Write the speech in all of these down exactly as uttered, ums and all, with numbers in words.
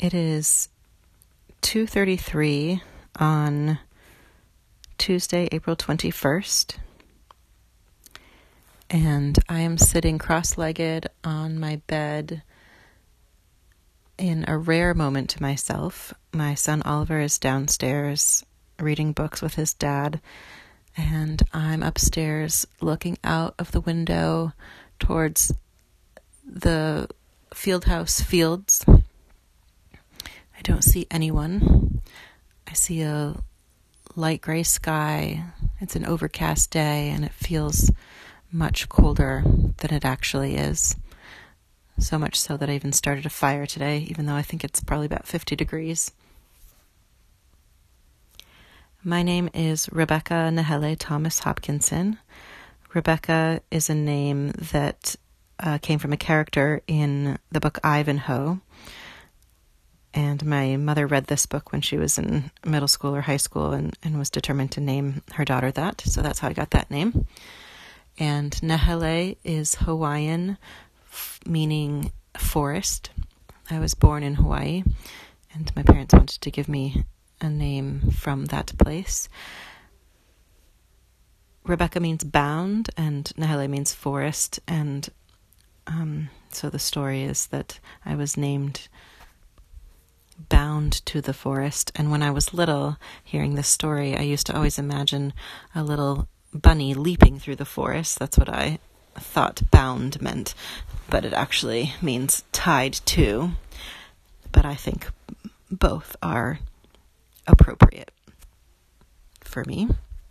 It is two thirty-three on Tuesday, April twenty-first, and I am sitting cross-legged on my bed in a rare moment to myself. My son Oliver is downstairs reading books with his dad, and I'm upstairs looking out of the window towards the Fieldhouse fields. I don't see anyone. I see a light gray sky. It's an overcast day, and it feels much colder than it actually is. So much so that I even started a fire today, even though I think it's probably about fifty degrees. My name is Rebecca Nahele Thomas Hopkinson. Rebecca is a name that uh, came from a character in the book Ivanhoe. And my mother read this book when she was in middle school or high school and, and was determined to name her daughter that. So that's how I got that name. And Nahele is Hawaiian, f- meaning forest. I was born in Hawaii, and my parents wanted to give me a name from that place. Rebecca means bound, and Nahele means forest. And um, so the story is that I was named bound to the forest. And when I was little, hearing this story, I used to always imagine a little bunny leaping through the forest. That's what I thought bound meant, but it actually means tied to. But I think both are appropriate for me.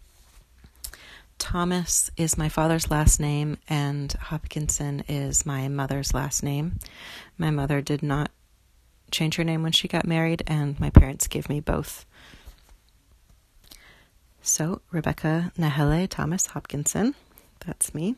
Thomas is my father's last name, and Hopkinson is my mother's last name. My mother did not change her name when she got married, and my parents gave me both. So, Rebecca Nahele Thomas Hopkinson, that's me.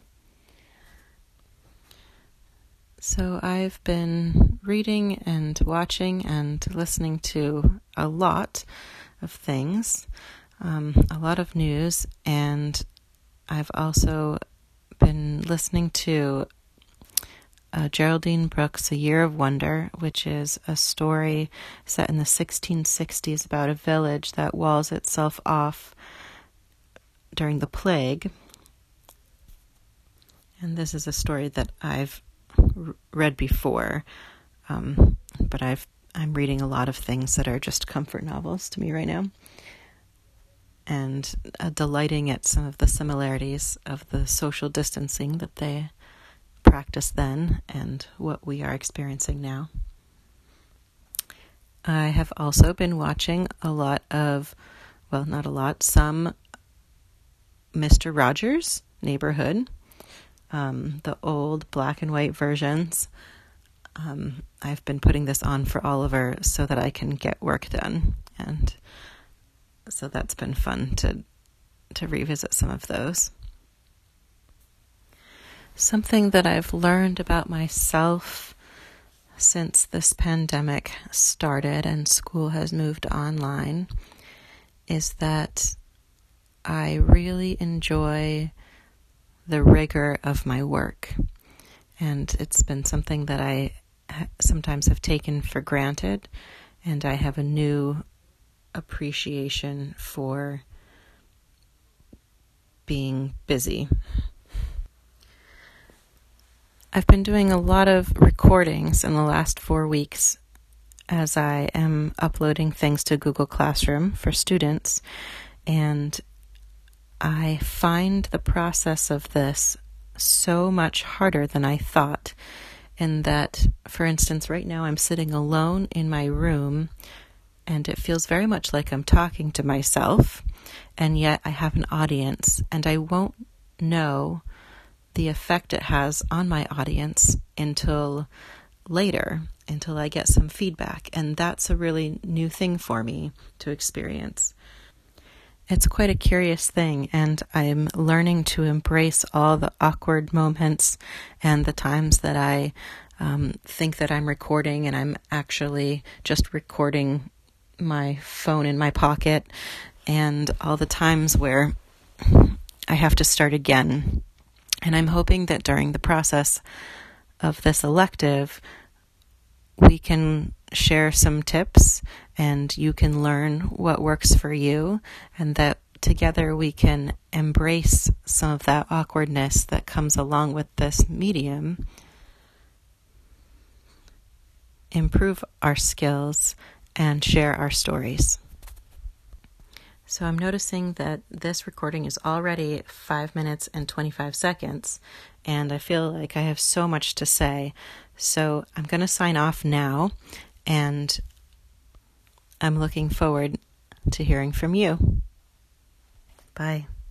So I've been reading and watching and listening to a lot of things, um, a lot of news, and I've also been listening to Uh, Geraldine Brooks' A Year of Wonder, which is a story set in the sixteen sixties about a village that walls itself off during the plague. And this is a story that I've r- read before, um, but I've, I'm reading a lot of things that are just comfort novels to me right now, and uh, delighting at some of the similarities of the social distancing that they practiced then and what we are experiencing now. I have also been watching a lot of, well, not a lot, some Mister Rogers' Neighborhood, um, the old black and white versions. Um, I've been putting this on for Oliver so that I can get work done, and so that's been fun to to revisit some of those. Something that I've learned about myself since this pandemic started and school has moved online is that I really enjoy the rigor of my work. And it's been something that I sometimes have taken for granted, and I have a new appreciation for being busy. I've been doing a lot of recordings in the last four weeks as I am uploading things to Google Classroom for students, and I find the process of this so much harder than I thought, in that, for instance, right now I'm sitting alone in my room, and it feels very much like I'm talking to myself, and yet I have an audience, and I won't know the effect it has on my audience until later, until I get some feedback. And that's a really new thing for me to experience. It's quite a curious thing, and I'm learning to embrace all the awkward moments and the times that I um, think that I'm recording and I'm actually just recording my phone in my pocket, and all the times where I have to start again. And I'm hoping that during the process of this elective, we can share some tips and you can learn what works for you, and that together we can embrace some of that awkwardness that comes along with this medium, improve our skills, and share our stories. So I'm noticing that this recording is already five minutes and twenty-five seconds, and I feel like I have so much to say. So I'm going to sign off now, and I'm looking forward to hearing from you. Bye.